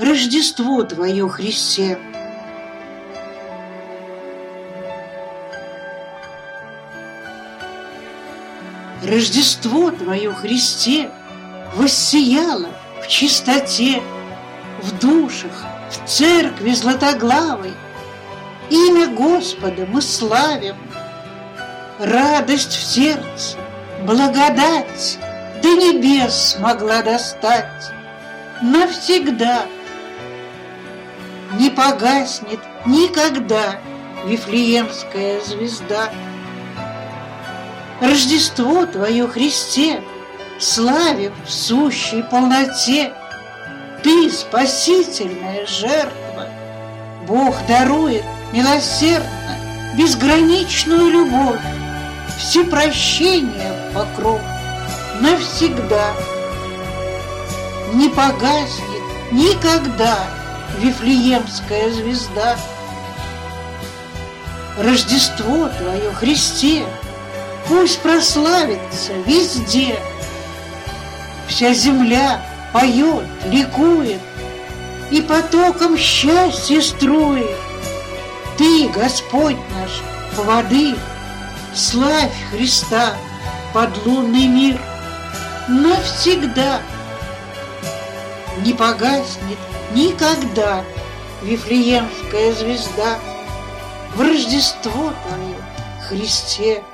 Рождество Твое, Христе. Рождество Твое, Христе, воссияло в чистоте, в душах, в церкви златоглавой. Имя Господа мы славим, радость в сердце, благодать до небес смогла достать. Навсегда не погаснет никогда Вифлеемская звезда. Рождество Твое, Христе, славим в сущей полноте. Ты спасительная жертва, Бог дарует милосердно безграничную любовь, всепрощение покров навсегда. Не погаснет никогда Вифлеемская звезда. Рождество Твое, Христе, пусть прославится везде. Вся земля поет, ликует и потоком счастья струит. Ты, Господь наш, воды, славь Христа, подлунный мир навсегда. Не погаснет никогда Вифлеемская звезда. В Рождество Твое, Христе,